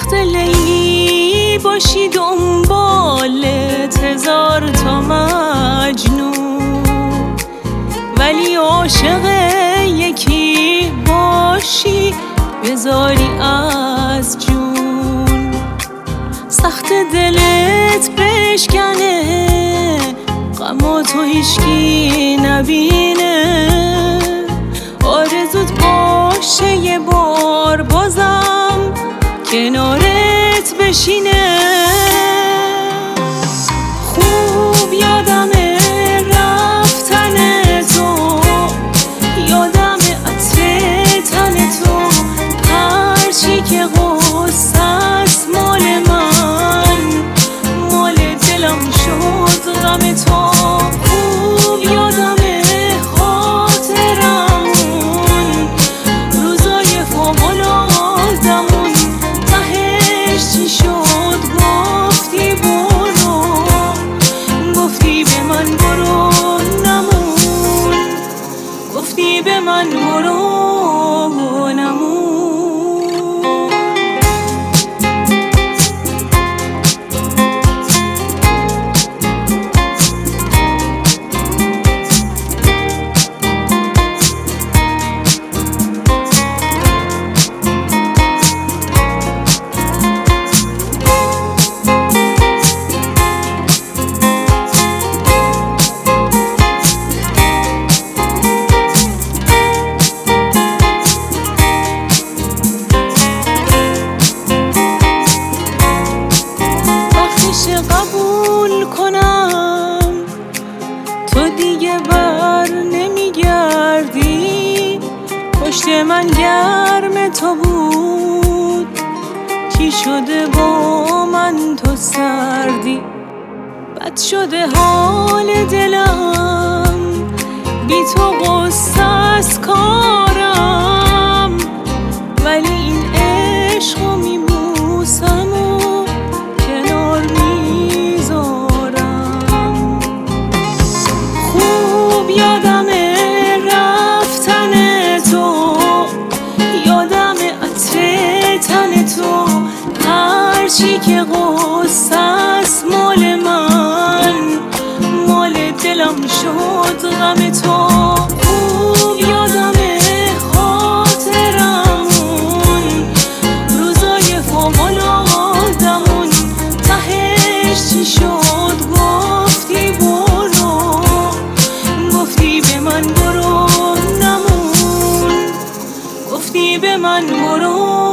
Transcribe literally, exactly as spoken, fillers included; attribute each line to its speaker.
Speaker 1: وقت لیلی باشی دنبالت هزار تا مجنون، ولی عاشق یکی باشی بذاری از جون. سخت دلت بشکنه غم تو هیچکی نبینه، آرزوت باشه یه بار بازم کنارت بشینه. خوب یادمه رفتن تو، یادمه عطر تن تو، هرچی که غصه است مال من، مال دلم شد غم تو. خوب یادمه خاطرمون، روزای فوق‌العاده‌مون، تهش چی شد گفتی برو، گفتی به من برو نمون، گفتی به من برو نمون. قبول کنم تو دیگه بر نمیگردی، پشت من گرم تو بود، چی شده با من تو سردی؟ بد شده حال دلم، بی تو غصه از کارم، ولی این عشقو میبوسم و کنار میذارم. خوب یادمه رفتن تو، یادمه عطر تن تو، هرچی که غصه است مال من، مال دلم شد غم تو. خوب یادمه خاطرمون، روزای فوق‌العاده‌مون، تهش چی شد گفتی برو، گفتی به من برو نمون، گفتی به من برو